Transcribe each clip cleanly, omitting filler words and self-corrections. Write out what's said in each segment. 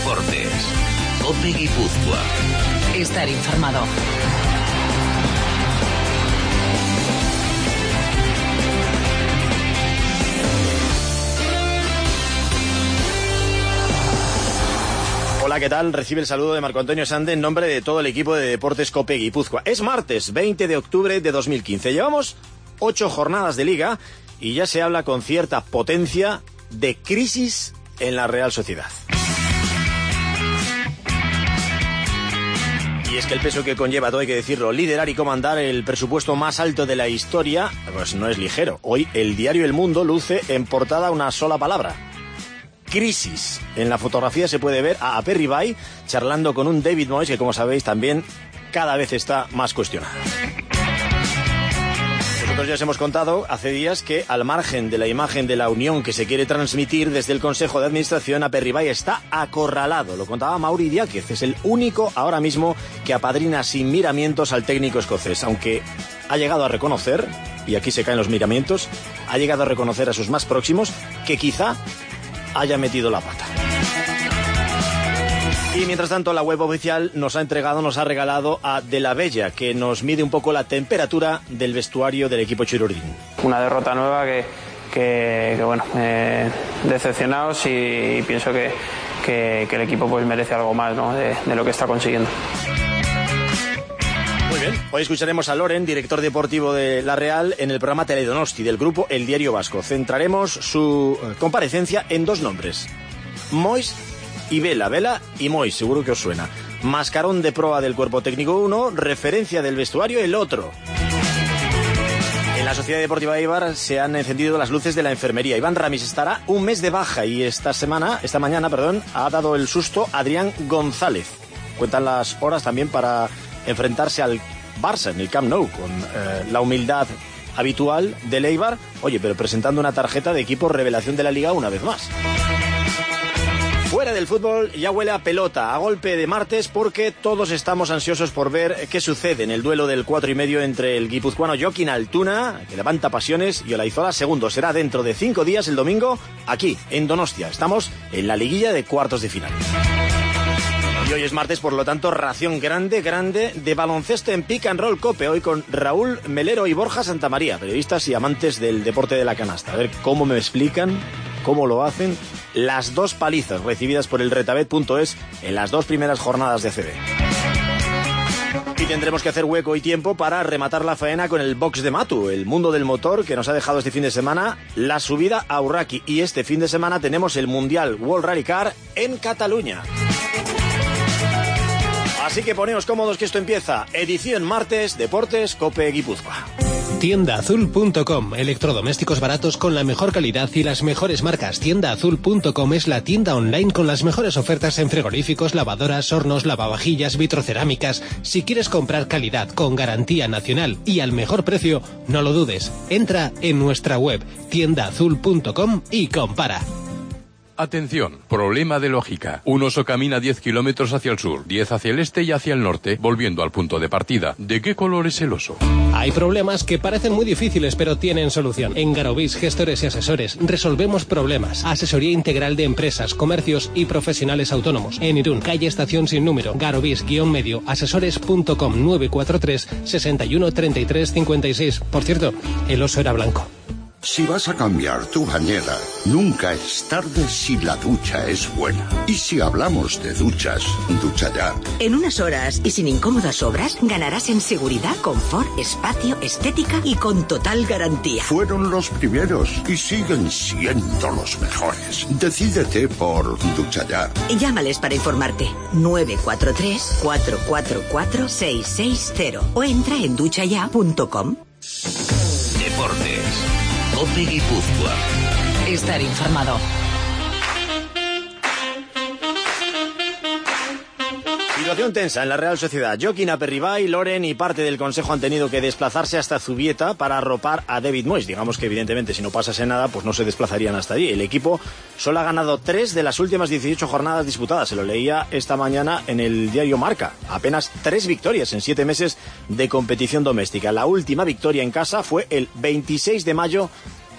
Deportes. COPE Guipúzcoa. Estar informado. Hola, ¿qué tal? Recibe el saludo de Marco Antonio Sande en nombre de todo el equipo de Deportes COPE Guipúzcoa. Es martes 20 de octubre de 2015. Llevamos 8 jornadas de Liga y ya se habla con cierta potencia de crisis en la Real Sociedad. Y es que el peso que conlleva, todo hay que decirlo, liderar y comandar el presupuesto más alto de la historia, pues no es ligero. Hoy el diario El Mundo luce en portada una sola palabra: crisis. En la fotografía se puede ver a Aperribay charlando con un David Moyes que, como sabéis, también cada vez está más cuestionado. Nosotros ya os hemos contado hace días que, al margen de la imagen de la unión que se quiere transmitir desde el Consejo de Administración, Aperribay está acorralado. Lo contaba Mauri Diáquez, es el único ahora mismo que apadrina sin miramientos al técnico escocés, aunque ha llegado a reconocer, y aquí se caen los miramientos, ha llegado a reconocer a sus más próximos que quizá haya metido la pata. Y mientras tanto, la web oficial nos ha regalado a De la Bella, que nos mide un poco la temperatura del vestuario del equipo chirurdín. Una derrota nueva que bueno, decepcionados, y pienso que el equipo pues merece algo más, ¿no?, de lo que está consiguiendo. Muy bien, hoy escucharemos a Loren, director deportivo de La Real, en el programa Teledonosti del grupo El Diario Vasco. Centraremos su comparecencia en 2 nombres: Moyes y Vela. Vela y Moyes, seguro que os suena. Mascarón de proa del cuerpo técnico uno, referencia del vestuario el otro. En la Sociedad Deportiva Eibar se han encendido las luces de la enfermería. Iván Ramis estará un mes de baja y esta mañana, ha dado el susto Adrián González. Cuentan las horas también para enfrentarse al Barça en el Camp Nou, con la humildad habitual del Eibar, pero presentando una tarjeta de equipo revelación de la Liga una vez más. Fuera del fútbol ya huele a pelota, a golpe de martes, porque todos estamos ansiosos por ver qué sucede en el duelo del 4,5 entre el guipuzcoano Jokin Altuna, que levanta pasiones, y Olaizola segundo. Será dentro de 5 días, el domingo, aquí, en Donostia. Estamos en la liguilla de cuartos de final. Y hoy es martes, por lo tanto, ración grande de baloncesto en Pick and Roll COPE. Hoy con Raúl Melero y Borja Santamaría, periodistas y amantes del deporte de la canasta. A ver cómo me explican, cómo lo hacen las 2 palizas recibidas por el retabet.es en las 2 primeras jornadas de ACB. Y tendremos que hacer hueco y tiempo para rematar la faena con el box de Matu, el mundo del motor, que nos ha dejado este fin de semana la subida a Urraki. Y este fin de semana tenemos el Mundial World Rally Car en Cataluña. Así que poneos cómodos que esto empieza. Edición martes, Deportes COPE Guipúzcoa. Tiendaazul.com, electrodomésticos baratos con la mejor calidad y las mejores marcas. Tiendaazul.com es la tienda online con las mejores ofertas en frigoríficos, lavadoras, hornos, lavavajillas, vitrocerámicas. Si quieres comprar calidad con garantía nacional y al mejor precio, no lo dudes. Entra en nuestra web tiendaazul.com y compara. Atención, problema de lógica. Un oso camina 10 kilómetros hacia el sur, 10 hacia el este y hacia el norte, volviendo al punto de partida. ¿De qué color es el oso? Hay problemas que parecen muy difíciles, pero tienen solución. En Garovís, gestores y asesores, resolvemos problemas. Asesoría integral de empresas, comercios y profesionales autónomos. En Irún, calle Estación sin número, Garovís-medio, asesores.com, 943 61 33 56. Por cierto, el oso era blanco. Si vas a cambiar tu bañera, nunca es tarde si la ducha es buena. Y si hablamos de duchas, ducha ya. En unas horas y sin incómodas obras, ganarás en seguridad, confort, espacio, estética y con total garantía. Fueron los primeros y siguen siendo los mejores. Decídete por ducha ya. Llámales para informarte. 943 444 660 o entra en duchaya.com. Deportes. COPE Guipúzcoa. Estar informado. Situación tensa en la Real Sociedad. Jokin Aperribay, Loren y parte del Consejo han tenido que desplazarse hasta Zubieta para arropar a David Moyes. Digamos que evidentemente si no pasase nada, pues no se desplazarían hasta allí. El equipo solo ha ganado 3 de las últimas 18 jornadas disputadas. Se lo leía esta mañana en el diario Marca. Apenas 3 victorias en 7 meses de competición doméstica. La última victoria en casa fue el 26 de mayo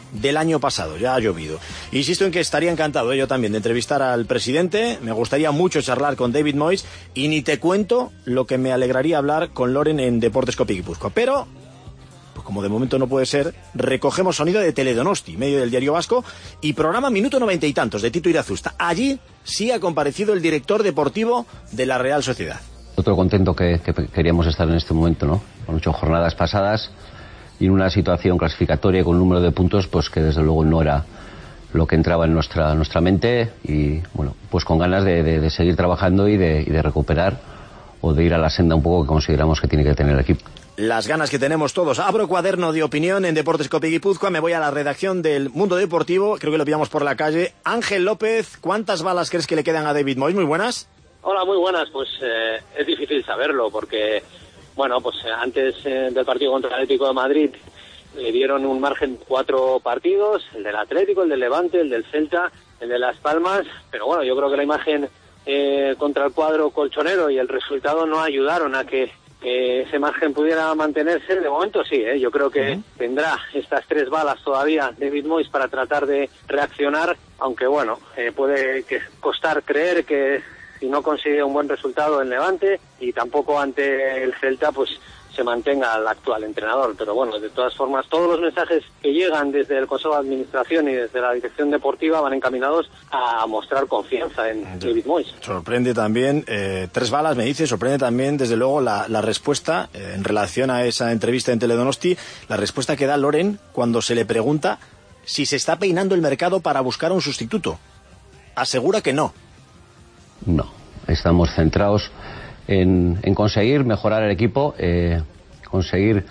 del año pasado, ya ha llovido. Insisto en que estaría encantado yo también de entrevistar al presidente, me gustaría mucho charlar con David Moyes y ni te cuento lo que me alegraría hablar con Loren en Deportes Cope Guipúzcoa. Pero, pues como de momento no puede ser, recogemos sonido de Teledonosti, medio del Diario Vasco, y programa minuto 90 y tantos de Tito Irazusta. Allí sí ha comparecido el director deportivo de la Real Sociedad. Otro contento que queríamos estar en este momento, ¿no? Con 8 jornadas pasadas y en una situación clasificatoria con un número de puntos pues que desde luego no era lo que entraba en nuestra mente y bueno, pues con ganas de seguir trabajando y de recuperar o de ir a la senda un poco que consideramos que tiene que tener el equipo. Las ganas que tenemos todos. Abro cuaderno de opinión en Deportes Cope Guipúzcoa, me voy a la redacción del Mundo Deportivo, creo que lo pillamos por la calle. Ángel López, ¿cuántas balas crees que le quedan a David Moyes? Muy buenas. Hola, muy buenas. Pues es difícil saberlo porque, bueno, pues antes del partido contra el Atlético de Madrid le dieron un margen de 4 partidos, el del Atlético, el del Levante, el del Celta, el de Las Palmas, pero bueno, yo creo que la imagen contra el cuadro colchonero y el resultado no ayudaron a que ese margen pudiera mantenerse. De momento sí, yo creo que tendrá estas 3 balas todavía David Moyes para tratar de reaccionar, aunque bueno, puede costar creer que si no consigue un buen resultado en Levante y tampoco ante el Celta, pues se mantenga el actual entrenador. Pero bueno, de todas formas, todos los mensajes que llegan desde el Consejo de Administración y desde la dirección deportiva van encaminados a mostrar confianza en David Moyes. Sorprende también, 3 balas me dice, sorprende también desde luego la respuesta en relación a esa entrevista en Teledonosti, la respuesta que da Loren cuando se le pregunta si se está peinando el mercado para buscar un sustituto. Asegura que no. No, estamos centrados en conseguir mejorar el equipo, conseguir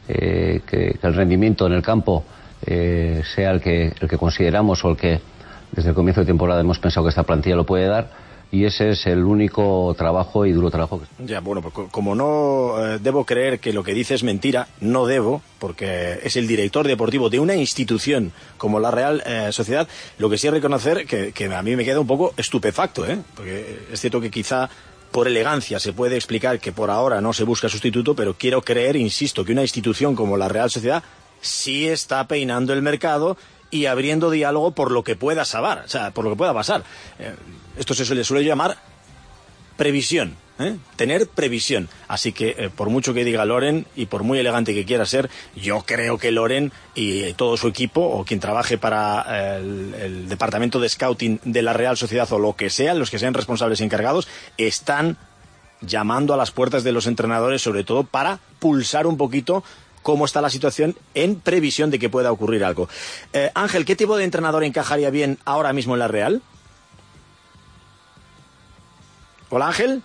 que el rendimiento en el campo sea el que consideramos o el que desde el comienzo de temporada hemos pensado que esta plantilla lo puede dar, y ese es el único trabajo y duro trabajo. Ya, bueno, pues como no debo creer que lo que dice es mentira, no debo, porque es el director deportivo de una institución como la Real Sociedad, lo que sí es reconocer que a mí me queda un poco estupefacto, porque es cierto que quizá por elegancia se puede explicar que por ahora no se busca sustituto, pero quiero creer, insisto, que una institución como la Real Sociedad sí está peinando el mercado y abriendo diálogo por lo que pueda saber, o sea, por lo que pueda pasar. Esto se le suele llamar previsión, tener previsión. Así que por mucho que diga Loren y por muy elegante que quiera ser, yo creo que Loren y todo su equipo o quien trabaje para el departamento de scouting de la Real Sociedad o lo que sean, los que sean responsables y encargados, están llamando a las puertas de los entrenadores, sobre todo para pulsar un poquito cómo está la situación en previsión de que pueda ocurrir algo. Ángel, ¿qué tipo de entrenador encajaría bien ahora mismo en la Real? Hola, Ángel.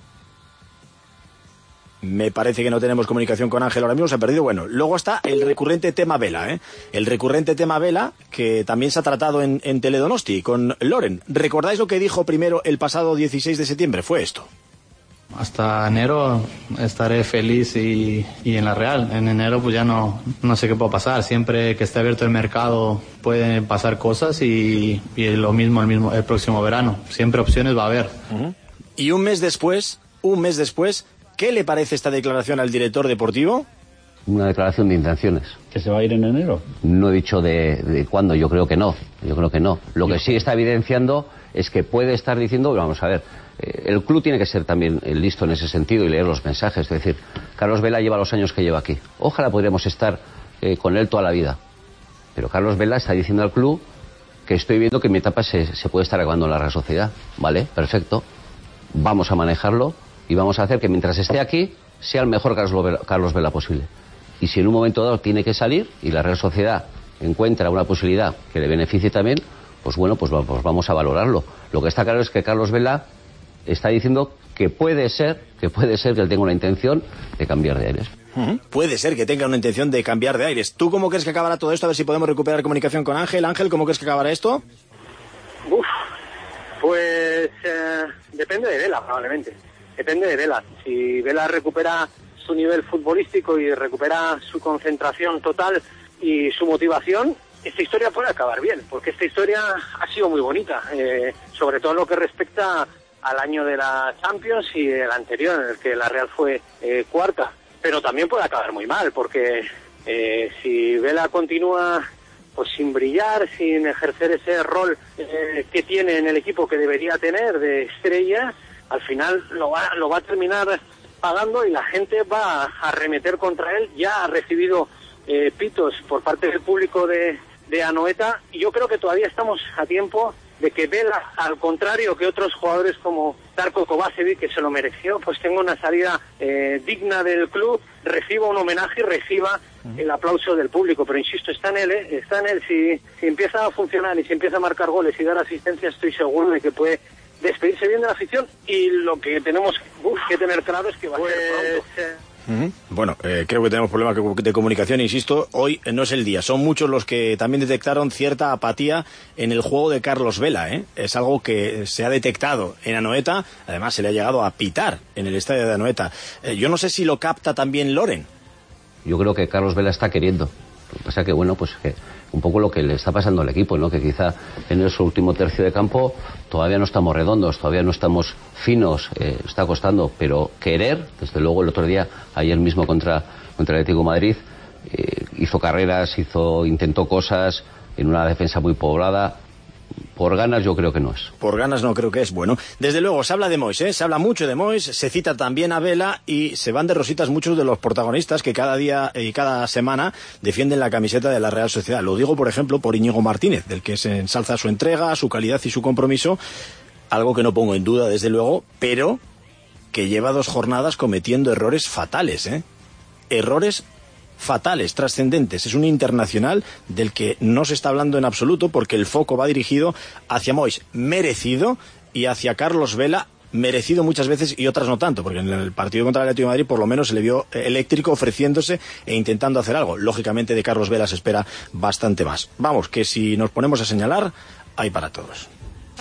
Me parece que no tenemos comunicación con Ángel ahora mismo, se ha perdido. Bueno, luego está el recurrente tema Vela, el recurrente tema Vela, que también se ha tratado en Teledonosti con Loren. ¿Recordáis lo que dijo primero el pasado 16 de septiembre? Fue esto. Hasta enero estaré feliz y en la Real. En enero pues ya no sé qué puede pasar. Siempre que esté abierto el mercado pueden pasar cosas y lo mismo el próximo verano. Siempre opciones va a haber. Y un mes después, ¿qué le parece esta declaración al director deportivo? Una declaración de intenciones. ¿Que se va a ir en enero? No he dicho de cuándo, yo creo que no. Lo que sí está evidenciando es que puede estar diciendo, vamos a ver, el club tiene que ser también listo en ese sentido y leer los mensajes. Es decir, Carlos Vela lleva los años que lleva aquí. Ojalá podríamos estar con él toda la vida. Pero Carlos Vela está diciendo al club que estoy viendo que mi etapa se puede estar acabando en la Real Sociedad. Vale, perfecto. Vamos a manejarlo y vamos a hacer que mientras esté aquí sea el mejor Carlos Vela posible. Y si en un momento dado tiene que salir y la Real Sociedad encuentra una posibilidad que le beneficie también, pues bueno, pues vamos a valorarlo. Lo que está claro es que Carlos Vela está diciendo que puede ser que él tenga una intención de cambiar de aires. Puede ser que tenga una intención de cambiar de aires. ¿Tú cómo crees que acabará todo esto? A ver si podemos recuperar comunicación con Ángel. Ángel, ¿cómo crees que acabará esto? Pues depende de Vela, probablemente. Depende de Vela. Si Vela recupera su nivel futbolístico y recupera su concentración total y su motivación, esta historia puede acabar bien, porque esta historia ha sido muy bonita, sobre todo en lo que respecta al año de la Champions y el anterior, en el que la Real fue cuarta. Pero también puede acabar muy mal, porque si Vela continúa pues sin brillar, sin ejercer ese rol que tiene en el equipo, que debería tener de estrella, al final lo va a terminar pagando y la gente va a arremeter contra él. Ya ha recibido pitos por parte del público de Anoeta, y yo creo que todavía estamos a tiempo de que Vela, al contrario que otros jugadores como Darko Kovačević, que se lo mereció, pues tenga una salida digna del club, reciba un homenaje y reciba el aplauso del público. Pero insisto, está en él. Si empieza a funcionar y si empieza a marcar goles y dar asistencia, estoy seguro de que puede despedirse bien de la afición, y lo que tenemos que tener claro es que va a ser pronto. Bueno, creo que tenemos problemas de comunicación, insisto, hoy no es el día. Son muchos los que también detectaron cierta apatía en el juego de Carlos Vela, ¿eh? Es algo que se ha detectado en Anoeta, además se le ha llegado a pitar en el estadio de Anoeta. Yo no sé si lo capta también Loren. Yo creo que Carlos Vela está queriendo. Lo que pasa que, bueno, pues que un poco lo que le está pasando al equipo, ¿no? Que quizá en ese último tercio de campo todavía no estamos redondos, todavía no estamos finos, está costando, pero querer, desde luego el otro día, ayer mismo contra el Atlético de Madrid, hizo carreras, intentó cosas en una defensa muy poblada. Por ganas yo creo que no es. Por ganas no creo que es. Bueno, desde luego se habla de Mois, se habla mucho de Mois, se cita también a Vela y se van de rositas muchos de los protagonistas que cada día y cada semana defienden la camiseta de la Real Sociedad. Lo digo, por ejemplo, por Íñigo Martínez, del que se ensalza su entrega, su calidad y su compromiso, algo que no pongo en duda desde luego, pero que lleva 2 jornadas cometiendo errores fatales, errores fatales, trascendentes. Es un internacional del que no se está hablando en absoluto, porque el foco va dirigido hacia Mois, merecido, y hacia Carlos Vela, merecido muchas veces y otras no tanto, porque en el partido contra el Atlético de Madrid por lo menos se le vio eléctrico, ofreciéndose e intentando hacer algo. Lógicamente de Carlos Vela se espera bastante más. Vamos, que si nos ponemos a señalar, hay para todos.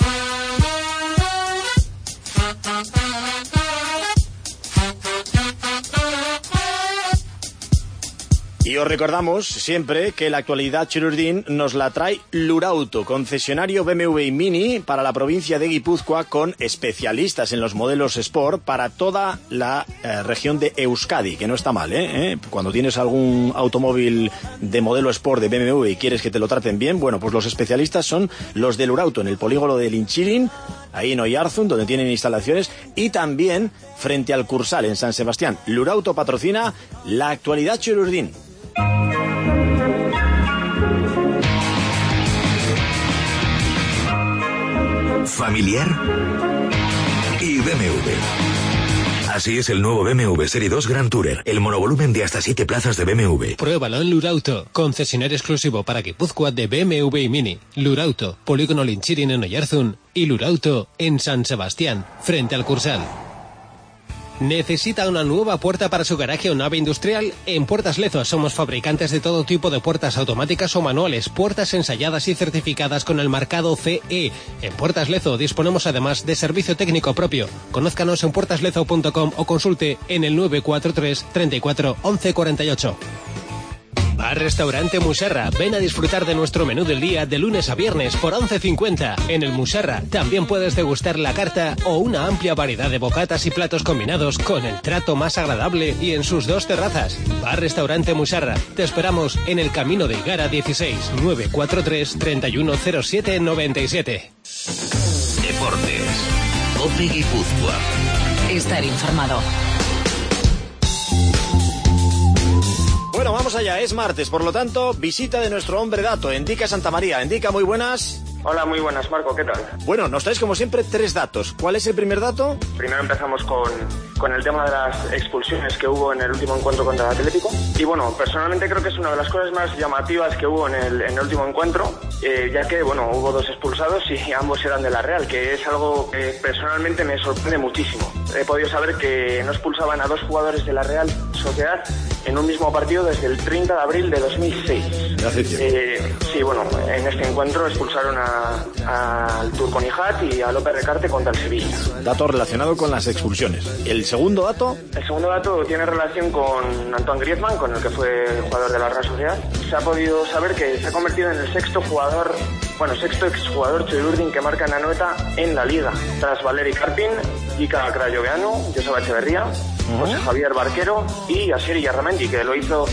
Y os recordamos siempre que la actualidad Txuri-Urdin nos la trae Lurauto, concesionario BMW y Mini para la provincia de Guipúzcoa, con especialistas en los modelos Sport para toda la región de Euskadi, que no está mal, Cuando tienes algún automóvil de modelo Sport de BMW y quieres que te lo traten bien, bueno, pues los especialistas son los de Lurauto, en el polígono de Linchirin, ahí en Oiarzun, donde tienen instalaciones, y también frente al Cursal, en San Sebastián. Lurauto patrocina la actualidad Txuri-Urdin. Familiar y BMW. Así es el nuevo BMW Serie 2 Grand Tourer, el monovolumen de hasta 7 plazas de BMW. Pruébalo en Lurauto, concesionario exclusivo para Guipúzcoa de BMW y Mini. Lurauto, polígono Linchirin en Oiarzun, y Lurauto en San Sebastián, frente al Cursal. ¿Necesita una nueva puerta para su garaje o nave industrial? En Puertas Lezo somos fabricantes de todo tipo de puertas automáticas o manuales, puertas ensayadas y certificadas con el marcado CE. En Puertas Lezo disponemos además de servicio técnico propio. Conózcanos en puertaslezo.com o consulte en el 943 34 11 48. Bar Restaurante Muserra. Ven a disfrutar de nuestro menú del día de lunes a viernes por 11,50. En el Muserra también puedes degustar la carta o una amplia variedad de bocatas y platos combinados con el trato más agradable y en sus 2 terrazas. Bar Restaurante Muserra. Te esperamos en el Camino de Igara 16, 943 3107 97. Deportes. COPE Guipúzcoa. Estar informado. Bueno, vamos allá, es martes, por lo tanto, visita de nuestro hombre dato, Endica Santamaría. Endica, muy buenas. Hola, muy buenas, Marco, ¿qué tal? Bueno, nos traes como siempre 3 datos. ¿Cuál es el primer dato? Primero empezamos con el tema de las expulsiones que hubo en el último encuentro contra el Atlético. Y bueno, personalmente creo que es una de las cosas más llamativas que hubo en el último encuentro, ya que, bueno, hubo 2 expulsados y ambos eran de la Real, que es algo que personalmente me sorprende muchísimo. He podido saber que no expulsaban a 2 jugadores de la Real Sociedad en un mismo partido desde el 30 de abril de 2006. Sí, bueno, en este encuentro expulsaron al Turco Nihat y a López Recarte contra el Sevilla. Dato relacionado con las expulsiones. ¿El segundo dato? El segundo dato tiene relación con Antoine Griezmann, con el que fue jugador de la Real Sociedad. Se ha podido saber que se ha convertido en el sexto exjugador Txuri-Urdin que marca en Anoeta en la Liga, tras Valeri Karpin, Ica Crayoveanu, Joseba Echeverría, José Javier Barquero y Asier Illarramendi, que lo hizo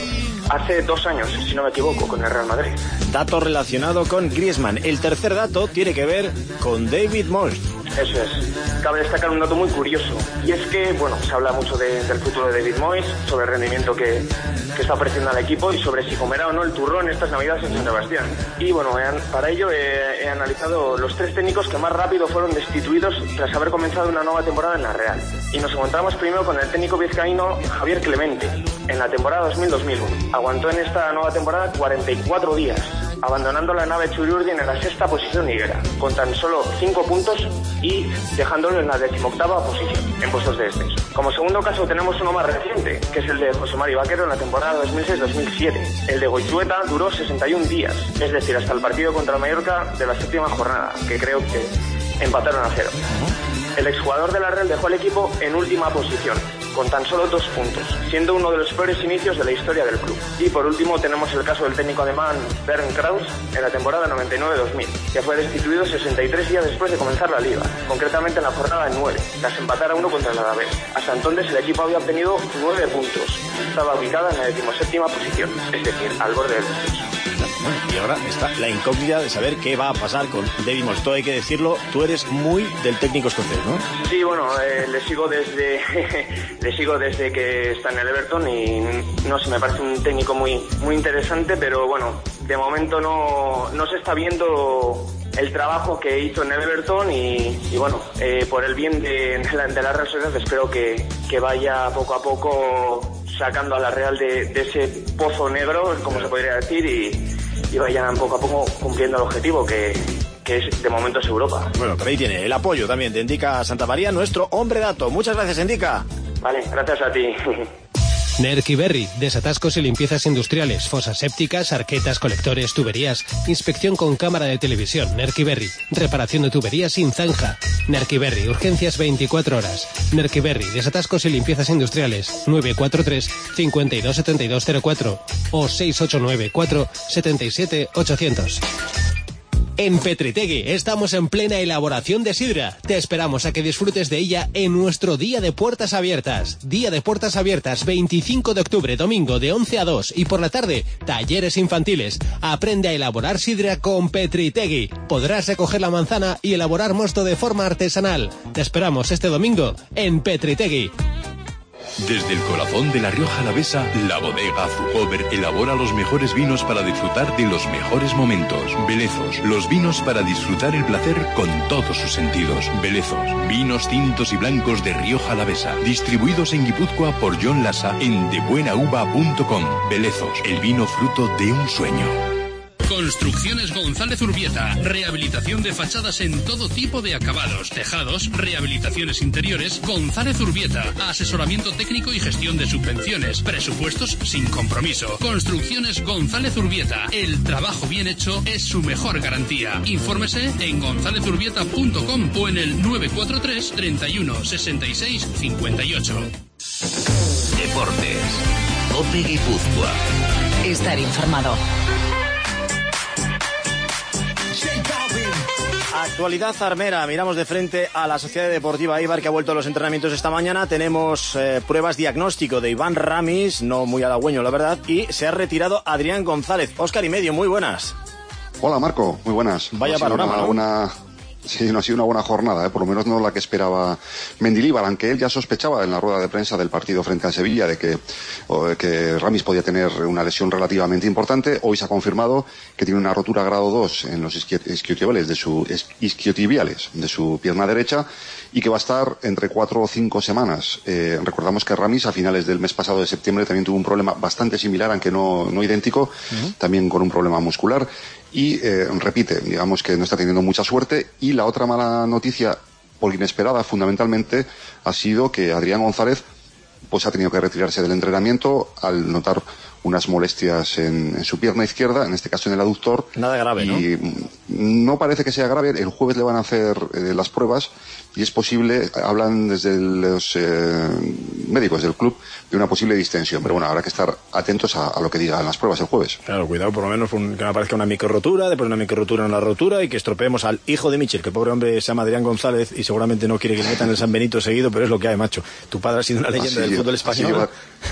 hace 2 años, si no me equivoco, con el Real Madrid. Dato relacionado con Griezmann. El tercer dato tiene que ver con David Moyes. Eso es. Cabe destacar un dato muy curioso, y es que, bueno, se habla mucho del futuro de David Moyes, sobre el rendimiento que está ofreciendo al equipo y sobre si comerá o no el turrón estas Navidades en San Sebastián. Y bueno, para ello he analizado los 3 técnicos que más rápido fueron destituidos tras haber comenzado una nueva temporada en la Real. Y nos encontramos primero con el técnico vizcaíno Javier Clemente, en la temporada 2000-2001. Aguantó en esta nueva temporada 44 días, abandonando la nave Churiurdin en la 6ª posición liguera, con tan solo 5 puntos y dejándolo en la 18ª posición, en puestos de descenso. Como segundo caso tenemos uno más reciente, que es el de José Mari Vaquero en la temporada 2006-2007. El de Goizueta duró 61 días, es decir, hasta el partido contra el Mallorca de la 7ª jornada, que creo que empataron a 0. El exjugador de la Real dejó al equipo en última posición, con tan solo 2 puntos, siendo uno de los peores inicios de la historia del club. Y por último tenemos el caso del técnico alemán Bernd Kraus en la temporada 99-2000, que fue destituido 63 días después de comenzar la liga, concretamente en la jornada 9, tras empatar a 1 contra el Alavés. Hasta entonces el equipo había obtenido 9 puntos, estaba ubicada en la 17ª posición, es decir, al borde del descenso. Y ahora está la incógnita de saber qué va a pasar con David Moyes. Todo hay que decirlo, tú eres muy del técnico escocés, ¿no? Sí, bueno, le sigo desde que está en el Everton y no sé, me parece un técnico muy interesante, pero bueno, de momento no se está viendo el trabajo que hizo en el Everton y bueno, por el bien de la Real Sociedad espero que vaya poco a poco sacando a la Real de ese pozo negro, como se podría decir, y vayan poco a poco cumpliendo el objetivo que es, de momento es Europa. Bueno, pero ahí tiene el apoyo también de Endica Santamaría, nuestro hombre dato. Muchas gracias, Endica. Vale, gracias a ti. Nerkiberri, desatascos y limpiezas industriales, fosas sépticas, arquetas, colectores, tuberías, inspección con cámara de televisión. Nerkiberri, reparación de tuberías sin zanja. Nerkiberri, urgencias 24 horas. Nerkiberri, desatascos y limpiezas industriales. 943 52 7204 o 689 477 800. En Petritegui estamos en plena elaboración de sidra. Te esperamos a que disfrutes de ella en nuestro Día de Puertas Abiertas. Día de Puertas Abiertas, 25 de octubre, domingo, de 11 a 2. Y por la tarde, talleres infantiles. Aprende a elaborar sidra con Petritegui. Podrás recoger la manzana y elaborar mosto de forma artesanal. Te esperamos este domingo en Petritegui. Desde el corazón de La Rioja Alavesa, la bodega Zuhover elabora los mejores vinos para disfrutar de los mejores momentos. Belezos, los vinos para disfrutar el placer con todos sus sentidos. Belezos, vinos tintos y blancos de Rioja Alavesa, distribuidos en Guipúzcoa por John Lassa en debuenauva.com. Belezos, el vino fruto de un sueño. Construcciones González Urbieta. Rehabilitación de fachadas en todo tipo de acabados, tejados, rehabilitaciones interiores. González Urbieta. Asesoramiento técnico y gestión de subvenciones. Presupuestos sin compromiso. Construcciones González Urbieta. El trabajo bien hecho es su mejor garantía. Infórmese en gonzalezurbieta.com o en el 943 31 66 58. Deportes. COPE Guipúzcoa. Estar informado. Actualidad armera, miramos de frente a la Sociedad Deportiva Eibar, que ha vuelto a los entrenamientos esta mañana. Tenemos pruebas diagnóstico de Iván Ramis, no muy halagüeño la verdad, y se ha retirado Adrián González. Óscar y medio, muy buenas. Hola Marco, muy buenas. Vaya panorama, ¿no? Sí, no ha sido una buena jornada, por lo menos no la que esperaba Mendilibar, aunque él ya sospechaba en la rueda de prensa del partido frente a Sevilla de que Ramis podía tener una lesión relativamente importante. Hoy se ha confirmado que tiene una rotura grado 2 en los isquiotibiales de su pierna derecha y que va a estar entre 4 o 5 semanas. Recordamos que Ramis a finales del mes pasado de septiembre también tuvo un problema bastante similar, aunque no idéntico, también con un problema muscular. Y repite, digamos que no está teniendo mucha suerte. Y la otra mala noticia, por inesperada fundamentalmente, ha sido que Adrián González pues ha tenido que retirarse del entrenamiento al notar unas molestias en su pierna izquierda, en este caso en el aductor. Nada grave, ¿no? Y no parece que sea grave. El jueves le van a hacer las pruebas y es posible, hablan desde los médicos del club, de una posible distensión. Pero bueno, habrá que estar atentos a lo que digan las pruebas el jueves. Claro, cuidado por lo menos que no aparezca una microrotura, después una microrotura en la rotura y que estropeemos al hijo de Michel, que el pobre hombre se llama Adrián González y seguramente no quiere que le metan el San Benito seguido, pero es lo que hay, macho. Tu padre ha sido una leyenda del fútbol español.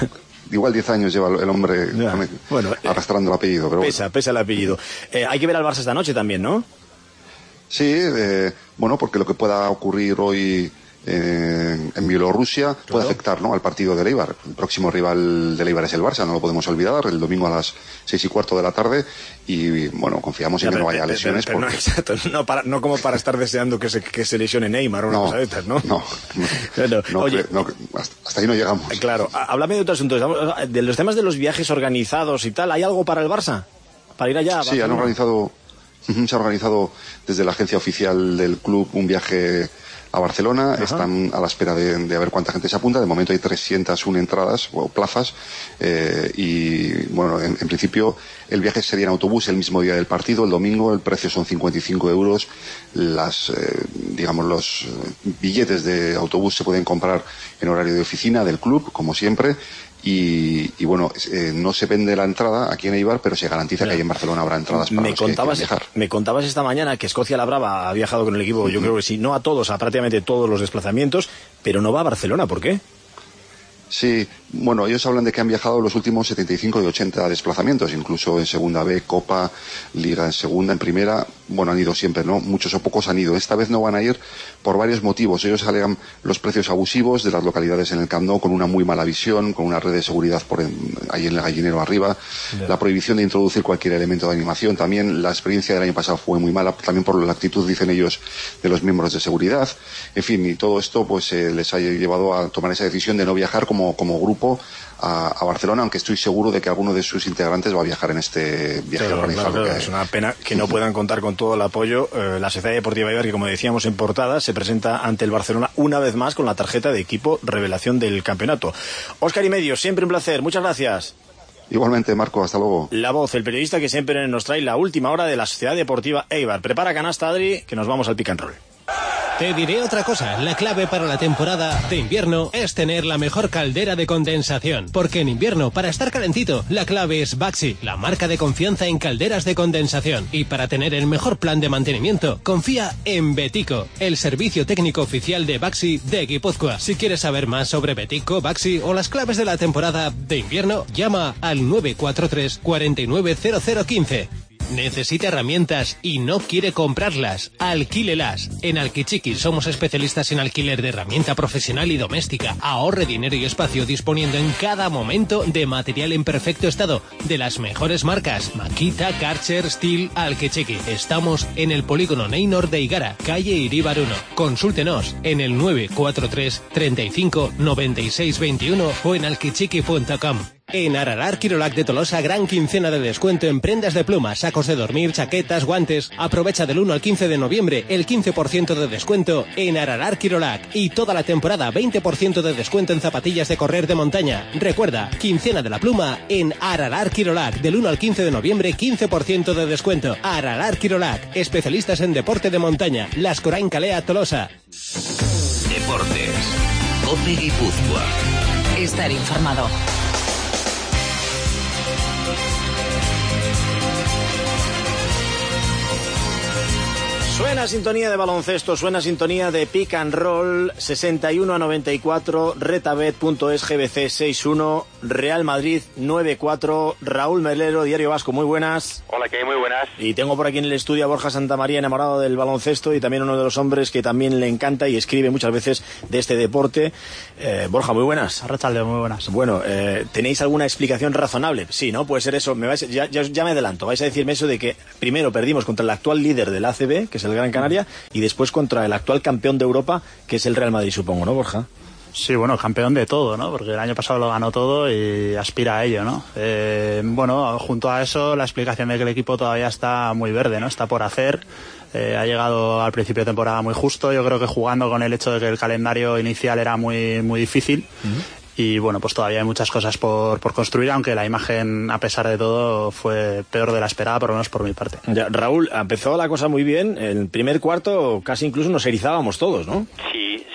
igual 10 años lleva el hombre arrastrando el apellido. Pero pesa el apellido. Hay que ver al Barça esta noche también, ¿no? Sí, porque lo que pueda ocurrir hoy en Bielorrusia puede afectar, ¿no?, al partido del Eibar. El próximo rival del Eibar es el Barça, no lo podemos olvidar, el domingo a las 6:15 de la tarde, y bueno, confiamos en que no haya lesiones. Pero porque... no, exacto, no como para estar deseando que se lesione Neymar o una cosa de estas, ¿no? Oye, hasta ahí no llegamos. Claro, háblame de otros asuntos, de los temas de los viajes organizados y tal. ¿Hay algo para el Barça? Para ir allá. Sí, se ha organizado desde la agencia oficial del club un viaje a Barcelona. Ajá. Están a la espera de ver cuánta gente se apunta. De momento hay 301 entradas o plazas, y bueno, en principio el viaje sería en autobús el mismo día del partido, el domingo. El precio son 55 euros. Los billetes de autobús se pueden comprar en horario de oficina del club, como siempre. Y bueno, no se vende la entrada aquí en Eibar, pero se garantiza que ahí en Barcelona habrá entradas para los que quieran viajar. Me contabas esta mañana que Escocia la Brava ha viajado con el equipo, yo creo que sí, no a todos, a prácticamente todos los desplazamientos, pero no va a Barcelona. ¿Por qué? Sí, bueno, ellos hablan de que han viajado los últimos 75 y 80 desplazamientos, incluso en Segunda B, Copa, Liga en Segunda, en Primera. Bueno, han ido siempre, ¿no? Muchos o pocos han ido. Esta vez no van a ir por varios motivos. Ellos alegan los precios abusivos de las localidades en el Camp Nou, con una muy mala visión, con una red de seguridad ahí en el Gallinero arriba, la prohibición de introducir cualquier elemento de animación. También la experiencia del año pasado fue muy mala, también por la actitud, dicen ellos, de los miembros de seguridad. En fin, y todo esto pues les ha llevado a tomar esa decisión de no viajar como grupo a Barcelona, aunque estoy seguro de que alguno de sus integrantes va a viajar en este viaje organizado. Claro, es una pena que no puedan contar con todo el apoyo. La Sociedad Deportiva Eibar, que como decíamos en portada, se presenta ante el Barcelona una vez más con la tarjeta de equipo revelación del campeonato. Óscar y Medio, siempre un placer, muchas gracias. Igualmente, Marco, hasta luego. La Voz, el periodista que siempre nos trae la última hora de la Sociedad Deportiva Eibar. Prepara canasta, Adri, que nos vamos al pick and roll. Te diré otra cosa, la clave para la temporada de invierno es tener la mejor caldera de condensación, porque en invierno, para estar calentito, la clave es Baxi, la marca de confianza en calderas de condensación. Y para tener el mejor plan de mantenimiento, confía en Betico, el servicio técnico oficial de Baxi de Guipúzcoa. Si quieres saber más sobre Betico, Baxi o las claves de la temporada de invierno, llama al 943 490015. ¿Necesita herramientas y no quiere comprarlas? Alquílelas. En Alquichiqui somos especialistas en alquiler de herramienta profesional y doméstica. Ahorre dinero y espacio disponiendo en cada momento de material en perfecto estado de las mejores marcas: Makita, Karcher, Stihl, Alquichiqui. Estamos en el polígono Neynor de Higara, calle Iríbar 1. Consúltenos en el 943 35 96 21 o en alquichiqui.com. En Aralar Quirolac de Tolosa, gran quincena de descuento en prendas de pluma, sacos de dormir, chaquetas, guantes. Aprovecha del 1 al 15 de noviembre el 15% de descuento en Aralar Quirolac. Y toda la temporada 20% de descuento en zapatillas de correr de montaña. Recuerda, quincena de la pluma en Aralar Quirolac. Del 1 al 15 de noviembre, 15% de descuento. Aralar Quirolac, especialistas en deporte de montaña. Las Corain Calea Tolosa. Deportes. COPE Guipúzcoa. Estar informado. Suena sintonía de baloncesto, suena sintonía de pick and roll. 61-94, retabet.es, GBC 6-1, Real Madrid 9-4. Raúl Melero, Diario Vasco, muy buenas. Hola, ¿qué hay? Muy buenas. Y tengo por aquí en el estudio a Borja Santamaría, enamorado del baloncesto y también uno de los hombres que también le encanta y escribe muchas veces de este deporte. Borja, muy buenas. Arratsalde, muy buenas. Bueno, ¿tenéis alguna explicación razonable? Sí, ¿no? Puede ser eso. Ya me adelanto. Vais a decirme eso de que primero perdimos contra el actual líder del ACB, que es el Gran Canaria, y después contra el actual campeón de Europa, que es el Real Madrid, supongo, ¿no, Borja? Sí, bueno, campeón de todo, ¿no? Porque el año pasado lo ganó todo y aspira a ello, ¿no? Bueno, junto a eso, la explicación de que el equipo todavía está muy verde, ¿no? Está por hacer. Ha llegado al principio de temporada muy justo. Yo creo que jugando con el hecho de que el calendario inicial era muy, muy difícil. Y bueno, pues todavía hay muchas cosas por construir, aunque la imagen, a pesar de todo, fue peor de la esperada, por lo menos por mi parte. Ya, Raúl, empezó la cosa muy bien. El primer cuarto casi incluso nos erizábamos todos, ¿no? Sí,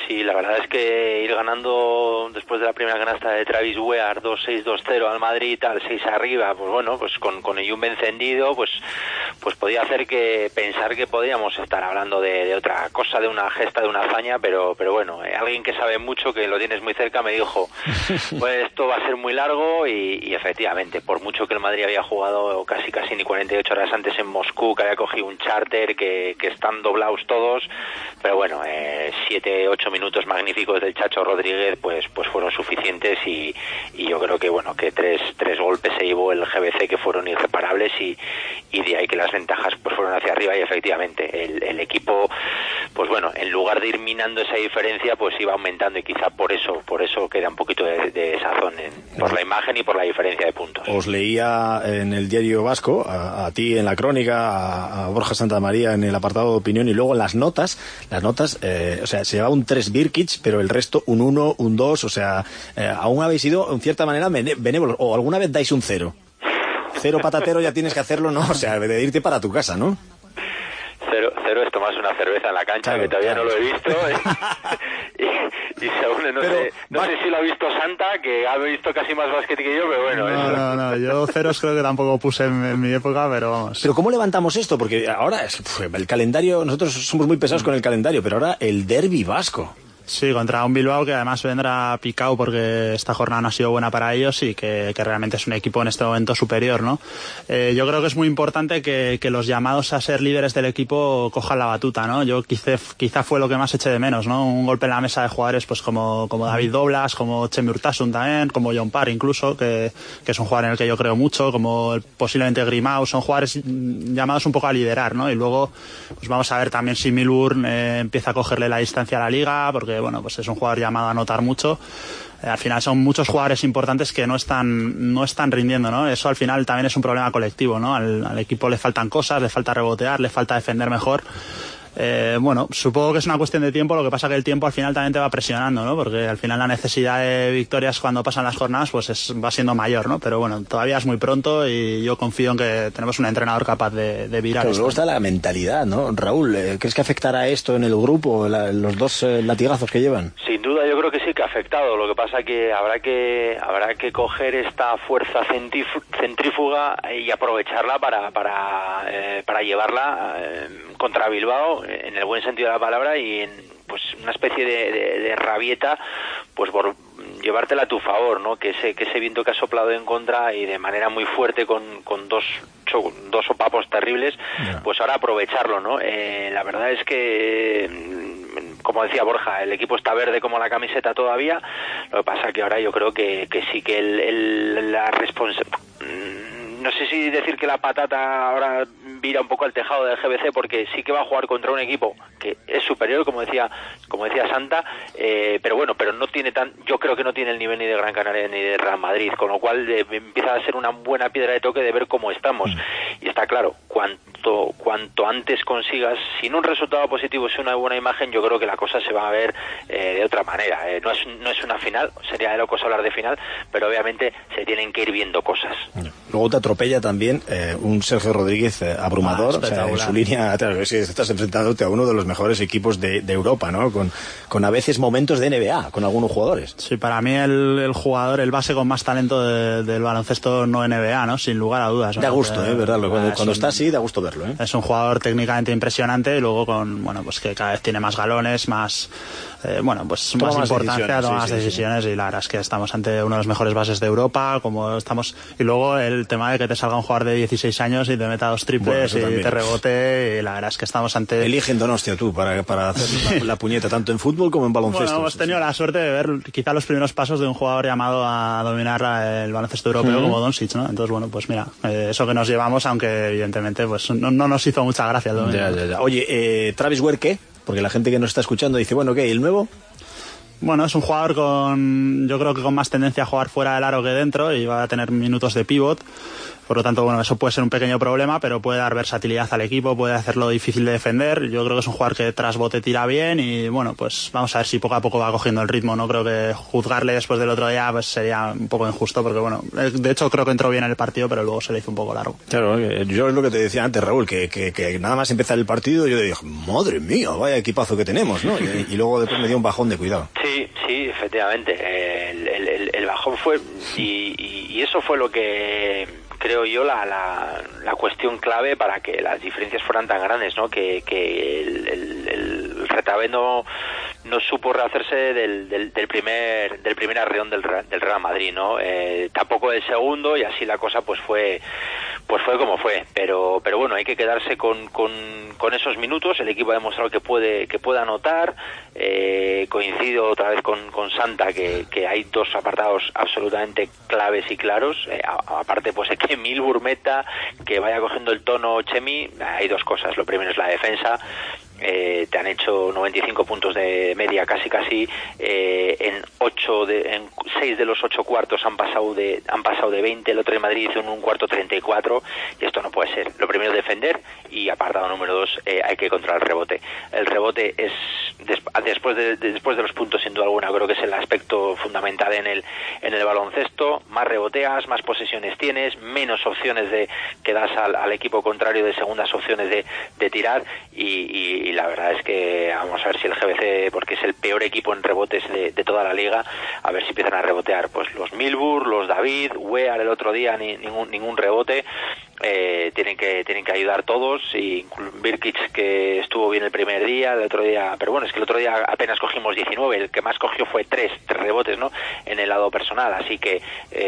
sí, la verdad es que ir ganando después de la primera canasta de Travis Wear 2-6, 2-0 al Madrid y tal, 6 arriba, pues bueno, pues con el Jumbe encendido, pues podía hacer que pensar que podíamos estar hablando de otra cosa, de una gesta, de una hazaña, pero bueno, alguien que sabe mucho, que lo tienes muy cerca, me dijo, pues esto va a ser muy largo y efectivamente, por mucho que el Madrid había jugado casi ni 48 horas antes en Moscú, que había cogido un charter, que están doblados todos, pero bueno, 7-8 minutos magníficos del Chacho Rodríguez pues fueron suficientes y yo creo que bueno, que tres golpes se llevó el GBC que fueron irreparables y de ahí que las ventajas pues fueron hacia arriba y efectivamente el equipo, pues bueno, en lugar de ir minando esa diferencia, pues iba aumentando y quizá por eso queda un poquito de sazón por la imagen y por la diferencia de puntos. Os leía en el Diario Vasco, a ti en la crónica, a Borja Santamaría en el apartado de opinión y luego en las notas, o sea, se llevaba un 3 Birkic, pero el resto un 1, un 2, o sea, aún habéis sido en cierta manera benévolos, o alguna vez dais un 0. 0 patatero ya tienes que hacerlo, ¿no? O sea, de irte para tu casa, ¿no? Cero es tomarse una cerveza en la cancha, claro, que todavía no lo he visto. y según no sé si lo ha visto Santa, que ha visto casi más básquet que yo, pero bueno. No, yo ceros creo que tampoco puse en mi época, pero vamos. Pero ¿cómo levantamos esto? Porque ahora el calendario, nosotros somos muy pesados con el calendario, pero ahora el derbi vasco. Sí, contra un Bilbao que además vendrá picado porque esta jornada no ha sido buena para ellos y que realmente es un equipo en este momento superior, ¿no? Yo creo que es muy importante que los llamados a ser líderes del equipo cojan la batuta, ¿no? Yo quizá fue lo que más eché de menos, ¿no? Un golpe en la mesa de jugadores pues como David Doblas, como Chemi Urtasun también, como John Parr incluso, que es un jugador en el que yo creo mucho, como posiblemente Grimau, son jugadores llamados un poco a liderar, ¿no? Y luego pues vamos a ver también si Milburn empieza a cogerle la distancia a la liga, porque bueno, pues es un jugador llamado a anotar mucho. Al final son muchos jugadores importantes que no están rindiendo, ¿no? Eso al final también es un problema colectivo, ¿no? Al equipo le faltan cosas, le falta rebotear, le falta defender mejor. Bueno, supongo que es una cuestión de tiempo, lo que pasa que el tiempo al final también te va presionando, ¿no? Porque al final la necesidad de victorias cuando pasan las jornadas pues va siendo mayor, ¿no? Pero bueno, todavía es muy pronto y yo confío en que tenemos un entrenador capaz de virar. Claro, luego está la mentalidad, ¿no? Raúl, ¿crees que afectará esto en el grupo, los dos latigazos que llevan? Sin duda yo creo que sí que ha afectado, lo que pasa que habrá que coger esta fuerza centrífuga y aprovecharla para llevarla contra Bilbao en el buen sentido de la palabra y en pues una especie de rabieta pues por llevártela a tu favor, ¿no? Que ese viento que ha soplado en contra y de manera muy fuerte con dos sopapos terribles, pues ahora aprovecharlo, ¿no? La verdad es que, como decía Borja, el equipo está verde como la camiseta todavía, lo que pasa que ahora yo creo que sí que la responsabilidad, no sé si decir que la patata ahora vira un poco al tejado del GBC, porque sí que va a jugar contra un equipo que es superior, como decía Santa, pero bueno, pero no tiene yo creo que no tiene el nivel ni de Gran Canaria ni de Real Madrid, con lo cual empieza a ser una buena piedra de toque de ver cómo estamos. Y está claro, cuanto antes consigas, sin un resultado positivo, sin una buena imagen, yo creo que la cosa se va a ver de otra manera. No es una final, sería de locos hablar de final, pero obviamente se tienen que ir viendo cosas. Luego te atropella también un Sergio Rodríguez abrumador, o sea, en su línea, claro, estás enfrentándote a uno de los mejores equipos de Europa, ¿no? Con a veces momentos de NBA, con algunos jugadores. Sí, para mí el jugador, el base con más talento del baloncesto no NBA, ¿no? Sin lugar a dudas, ¿no? Da gusto, ¿verdad? Cuando está así, da gusto verlo, ¿eh? Es un jugador técnicamente impresionante y luego pues que cada vez tiene más galones, más pues más importancia, toma más decisiones y la verdad es que estamos ante uno de los mejores bases de Europa, y luego el tema de que te salga un jugador de 16 años y te meta 2 triples y te rebote, y la verdad es que estamos ante... Eligen Donostia tú para hacer la puñeta tanto en fútbol como en baloncesto. Bueno, hemos tenido la suerte de ver quizá los primeros pasos de un jugador llamado a dominar el baloncesto europeo como Doncic, ¿no? Entonces bueno, pues mira, eso que nos llevamos, aunque evidentemente pues no nos hizo mucha gracia el domingo. Ya. Oye, Travis Wear, ¿qué? Porque la gente que nos está escuchando dice, bueno, ¿qué? ¿Y el nuevo? Bueno, es un jugador yo creo que con más tendencia a jugar fuera del aro que dentro, y va a tener minutos de pívot. Por lo tanto, bueno, eso puede ser un pequeño problema, pero puede dar versatilidad al equipo, puede hacerlo difícil de defender. Yo creo que es un jugador que tras bote tira bien y, bueno, pues vamos a ver si poco a poco va cogiendo el ritmo. No creo que juzgarle después del otro día pues sería un poco injusto, porque, bueno, de hecho creo que entró bien en el partido, pero luego se le hizo un poco largo. Claro, yo es lo que te decía antes, Raúl, que nada más empezar el partido yo dije, madre mía, vaya equipazo que tenemos, ¿no? Y luego después me dio un bajón de cuidado. Sí, efectivamente. El bajón fue... Y eso fue lo que... creo yo la cuestión clave para que las diferencias fueran tan grandes, ¿no? Que el Retabé no supo rehacerse del primer arreón del Real Madrid, ¿no? Tampoco del segundo, y así la cosa pues fue como fue, pero bueno, hay que quedarse con esos minutos. El equipo ha demostrado que puede anotar. Coincido otra vez con Santa que hay dos apartados absolutamente claves y claros, aparte pues de que Milbur meta, que vaya cogiendo el tono Chemi. Hay dos cosas. Lo primero es la defensa. Te han hecho 95 puntos de media casi en 6 de los 8 cuartos han pasado de 20. El otro de Madrid hizo en un cuarto 34, y esto no puede ser. Lo primero es defender, y apartado número 2, hay que controlar el rebote. El rebote es después de los puntos, sin duda alguna, creo que es el aspecto fundamental en el baloncesto. Más reboteas, más posesiones tienes, menos opciones que das al equipo contrario de segundas opciones de tirar, y la verdad es que vamos a ver si el GBC, porque es el peor equipo en rebotes de toda la liga, a ver si empiezan a rebotear pues los Milbur, los David, Wear el otro día ningún rebote. Tienen que ayudar todos, y Birkic, que estuvo bien el primer día, el otro día, pero bueno, es que el otro día apenas cogimos 19, el que más cogió fue 3 rebotes, ¿no? En el lado personal, así que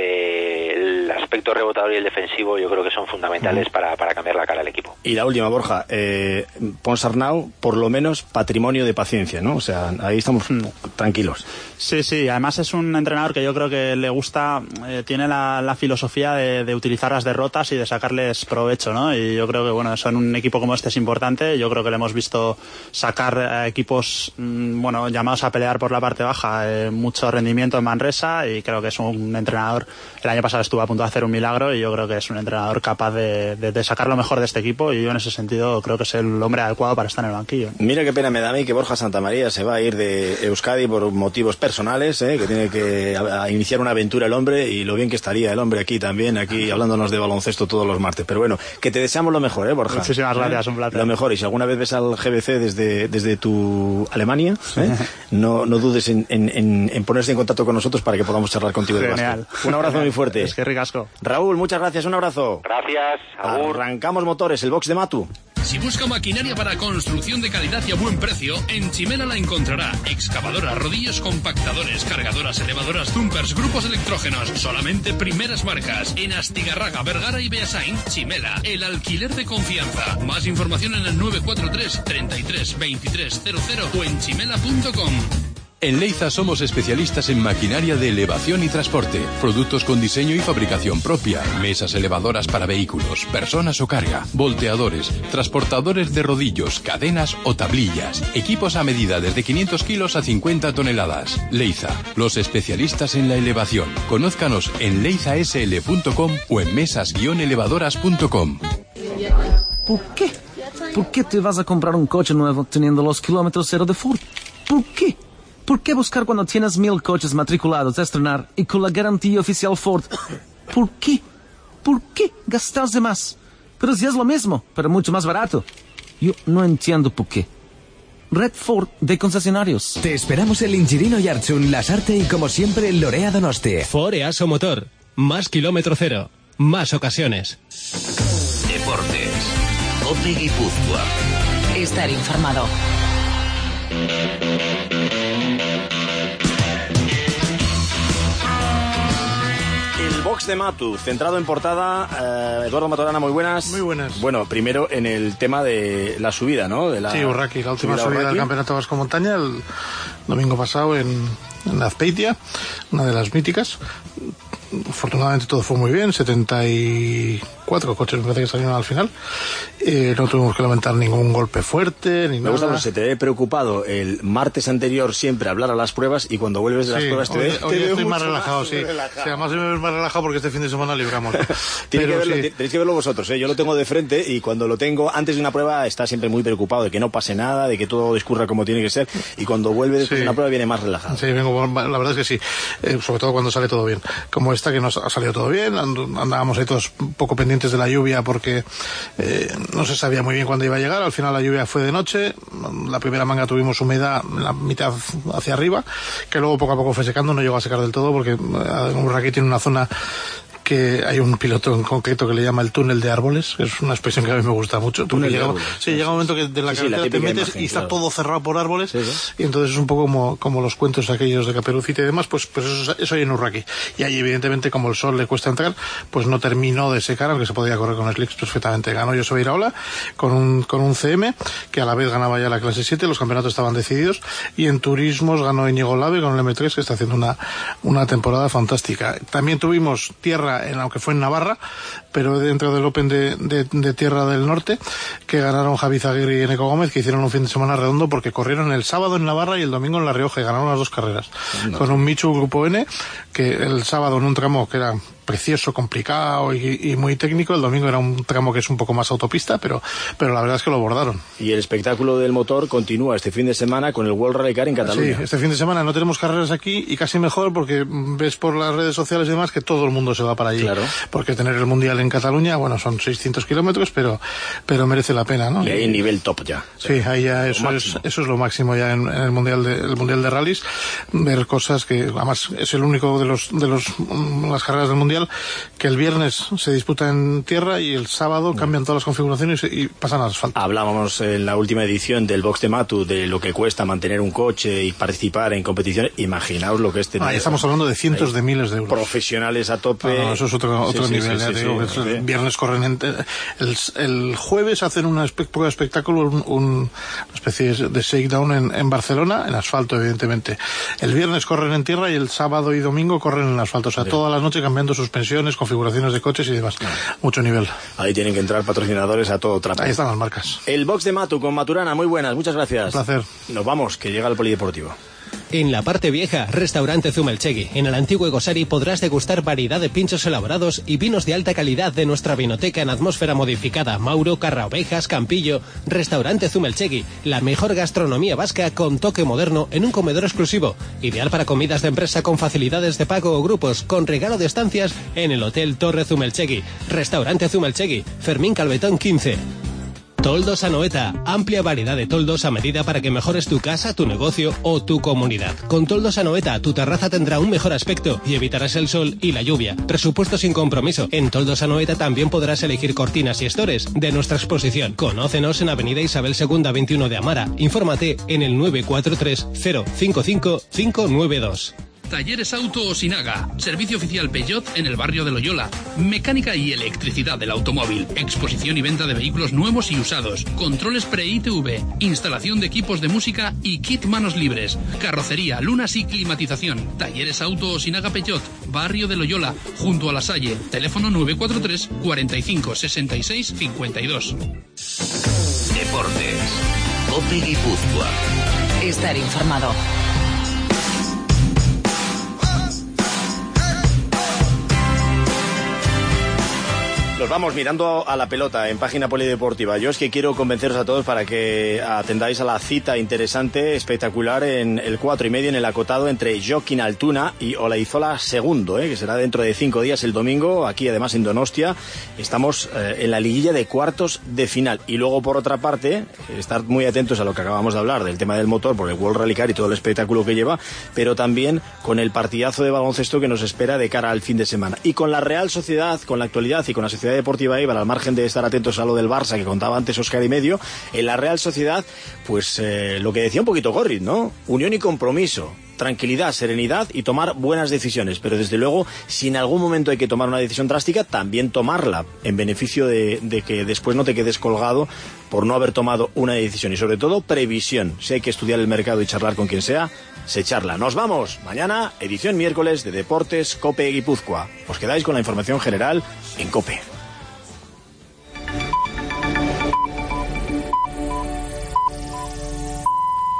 el aspecto rebotador y el defensivo yo creo que son fundamentales para cambiar la cara al equipo. Y la última, Borja, Ponsarnau, por lo menos patrimonio de paciencia, ¿no? O sea, ahí estamos tranquilos. Sí, además es un entrenador que yo creo que le gusta, tiene la filosofía de utilizar las derrotas y de sacarles provecho, ¿no? Y yo creo que, bueno, eso en un equipo como este es importante. Yo creo que le hemos visto sacar equipos, llamados a pelear por la parte baja, mucho rendimiento en Manresa, y creo que es un entrenador. El año pasado estuvo a punto de hacer un milagro, y yo creo que es un entrenador capaz de sacar lo mejor de este equipo, y yo en ese sentido creo que es el hombre adecuado para estar en el banquillo. Mira qué pena me da a mí que Borja Santamaría se va a ir de Euskadi por motivos personales, que tiene que iniciar una aventura el hombre, y lo bien que estaría el hombre aquí hablándonos de baloncesto todos los martes. Pero bueno, que te deseamos lo mejor, Borja. Muchísimas gracias, un placer. Lo mejor, y si alguna vez ves al GBC desde tu Alemania, no dudes en ponerse en contacto con nosotros para que podamos charlar contigo de básquet. Un abrazo muy fuerte. Es que ricasco. Raúl, muchas gracias, un abrazo. Gracias, agur. Arrancamos motores, el box de Matu. Si busca maquinaria para construcción de calidad y a buen precio, en Chimela la encontrará. Excavadoras, rodillos, compactadores, cargadoras, elevadoras, dumpers, grupos electrógenos. Solamente primeras marcas. En Astigarraga, Vergara y Beasain, Chimela, el alquiler de confianza. Más información en el 943 33 23 00 o en chimela.com. En Leiza somos especialistas en maquinaria de elevación y transporte, productos con diseño y fabricación propia, mesas elevadoras para vehículos, personas o carga, volteadores, transportadores de rodillos, cadenas o tablillas, equipos a medida desde 500 kilos a 50 toneladas. Leiza, los especialistas en la elevación. Conózcanos en leizasl.com o en mesas-elevadoras.com. ¿Por qué? ¿Por qué te vas a comprar un coche nuevo teniendo los kilómetros cero de Ford? ¿Por qué? ¿Por qué buscar cuando tienes 1000 coches matriculados a estrenar y con la garantía oficial Ford? ¿Por qué? ¿Por qué gastar de más? Pero si es lo mismo, pero mucho más barato. Yo no entiendo por qué. Red Ford de concesionarios. Te esperamos en Linchirino y Archun, Lasarte y como siempre Lorea Donosti. Ford Easo Motor. Más kilómetro cero. Más ocasiones. Deportes. COPE Guipúzcoa. Estar informado. El box de Matu, centrado en portada. Eduardo Matorana, muy buenas. Muy buenas. Bueno, primero en el tema de la subida, ¿no? Sí, Urraki, la última subida del Campeonato Vasco Montaña, el domingo pasado en Azpeitia, una de las míticas. Afortunadamente todo fue muy bien, 74 4 coches me parece que salieron al final. No tuvimos que lamentar ningún golpe fuerte ni nada. Me gusta porque se te ve preocupado el martes anterior siempre hablar a las pruebas, y cuando vuelves de las pruebas hoy estoy más relajado, sí. Además me ves más relajado porque este fin de semana libramos. Tenéis que verlo vosotros, yo lo tengo de frente, y cuando lo tengo antes de una prueba está siempre muy preocupado de que no pase nada, de que todo discurra como tiene que ser, y cuando vuelve después de una prueba viene más relajado. Sí, la verdad es que sí, sobre todo cuando sale todo bien, como esta que nos ha salido todo bien. Andábamos ahí todos un poco pendientes de la lluvia porque no se sabía muy bien cuándo iba a llegar. Al final la lluvia fue de noche, la primera manga tuvimos humedad la mitad hacia arriba, que luego poco a poco fue secando, no llegó a secar del todo porque Urraquí tiene una zona que hay un piloto en concreto que le llama el túnel de árboles, que es una expresión que a mí me gusta mucho. Llega un momento que de la carretera te metes y está todo cerrado por árboles, y entonces es un poco como los cuentos aquellos de Caperucita y demás, pues eso hay en Urraquí. Y ahí evidentemente, como el sol le cuesta entrar, pues no terminó de secar, aunque se podía correr con slicks perfectamente. Ganó Joseba Iraola con un CM, que a la vez ganaba ya la clase 7, los campeonatos estaban decididos, y en turismos ganó Íñigo Lave con el M3, que está haciendo una temporada fantástica. También tuvimos tierra, aunque fue en Navarra, pero dentro del Open de Tierra del Norte, que ganaron Javi Zaguirre y Eneco Gómez, que hicieron un fin de semana redondo porque corrieron el sábado en Navarra y el domingo en La Rioja, y ganaron las 2 carreras. Con un Michu Grupo N, que el sábado en un tramo que era precioso, complicado y muy técnico, el domingo era un tramo que es un poco más autopista, pero la verdad es que lo bordaron. Y el espectáculo del motor continúa este fin de semana con el World Rally Car en Cataluña. Sí, este fin de semana no tenemos carreras aquí, y casi mejor porque ves por las redes sociales y demás que todo el mundo se va para allí. Claro. Porque tener el Mundial en Cataluña, bueno, son 600 kilómetros, pero merece la pena, ¿no? Y ahí nivel top ya. Sí, ahí ya eso es lo máximo ya en el Mundial de Rallys, ver cosas que, además, es el único de las carreras del Mundial que el viernes se disputa en tierra y el sábado cambian todas las configuraciones y pasan al asfalto. Hablábamos en la última edición del Box de Matu de lo que cuesta mantener un coche y participar en competiciones. Imaginaos lo que es tener... estamos hablando de cientos de miles de euros. Profesionales a tope. Eso es otro nivel. El viernes corren el jueves hacen una prueba de espectáculo, una especie de shakedown en Barcelona, en asfalto evidentemente. El viernes corren en tierra y el sábado y domingo corren en asfalto. O sea, toda la noche cambiando suspensiones, configuraciones de coches y demás. Mucho nivel. Ahí tienen que entrar patrocinadores a todo trapo. Ahí están las marcas. El Box de Matu con Maturana, muy buenas, muchas gracias. Un placer. Nos vamos, que llega el polideportivo. En la parte vieja, Restaurante Zumelchegui. En el antiguo Egosari podrás degustar variedad de pinchos elaborados y vinos de alta calidad de nuestra vinoteca en atmósfera modificada. Mauro, Carraovejas, Campillo. Restaurante Zumelchegui. La mejor gastronomía vasca con toque moderno en un comedor exclusivo. Ideal para comidas de empresa con facilidades de pago o grupos, con regalo de estancias en el Hotel Torre Zumelchegui. Restaurante Zumelchegui. Fermín Calvetón 15. Toldos Anoeta, amplia variedad de toldos a medida para que mejores tu casa, tu negocio o tu comunidad. Con Toldos Anoeta, tu terraza tendrá un mejor aspecto y evitarás el sol y la lluvia. Presupuesto sin compromiso. En Toldos Anoeta también podrás elegir cortinas y estores de nuestra exposición. Conócenos en Avenida Isabel II 21 de Amara. Infórmate en el 943 055 592. Talleres Auto Osinaga, servicio oficial Peugeot en el barrio de Loyola, mecánica y electricidad del automóvil, exposición y venta de vehículos nuevos y usados, controles pre-ITV, instalación de equipos de música y kit manos libres, carrocería, lunas y climatización. Talleres Auto Osinaga Peugeot, barrio de Loyola, junto a La Salle, teléfono 943 45 66 52. Deportes. COPE Guipúzcoa. Estar informado. Nos vamos mirando a la pelota en página polideportiva. Yo es que quiero convenceros a todos para que atendáis a la cita interesante, espectacular, en el 4:30 en el acotado entre Joaquín Altuna y Olaizola II, que será dentro de 5 días el domingo, aquí además en Donostia. Estamos en la liguilla de cuartos de final. Y luego, por otra parte, estar muy atentos a lo que acabamos de hablar del tema del motor, por el World Rally Car y todo el espectáculo que lleva, pero también con el partidazo de baloncesto que nos espera de cara al fin de semana. Y con la Real Sociedad, con la actualidad y con la Sociedad Deportiva Eibar, al margen de estar atentos a lo del Barça que contaba antes Óscar y Medio, en la Real Sociedad, pues lo que decía un poquito Gorrit, ¿no? Unión y compromiso, tranquilidad, serenidad y tomar buenas decisiones, pero desde luego, si en algún momento hay que tomar una decisión drástica, también tomarla en beneficio de que después no te quedes colgado por no haber tomado una decisión, y sobre todo previsión. Si hay que estudiar el mercado y charlar con quien sea, se charla. Nos vamos. Mañana, edición miércoles de Deportes COPE Guipúzcoa. Os quedáis con la información general en COPE.